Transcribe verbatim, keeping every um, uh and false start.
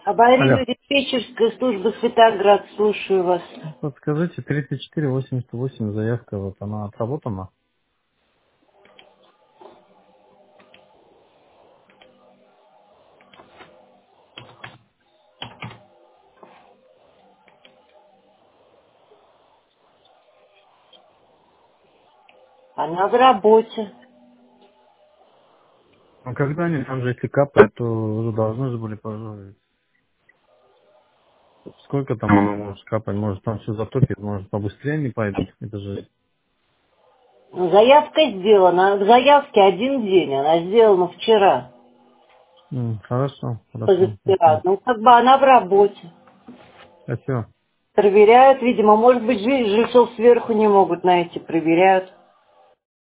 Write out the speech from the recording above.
Алло. Аварийно-диспетчерская служба Светоград, слушаю вас. Подскажите, тридцать четыре восемьдесят восемь заявка, вот она отработана? Она в работе. Ну когда они там же, если капают, то уже должны же были пожаловать. Сколько там оно может капать? Может там все затопит, может побыстрее не пойдут? Это же... Ну, заявка сделана. К заявке один день. Она сделана вчера. М, хорошо, хорошо. Позавчера. Спасибо. Ну, как бы она в работе. Спасибо. Проверяют, видимо, может быть, жи- жильцов сверху не могут найти. Проверяют.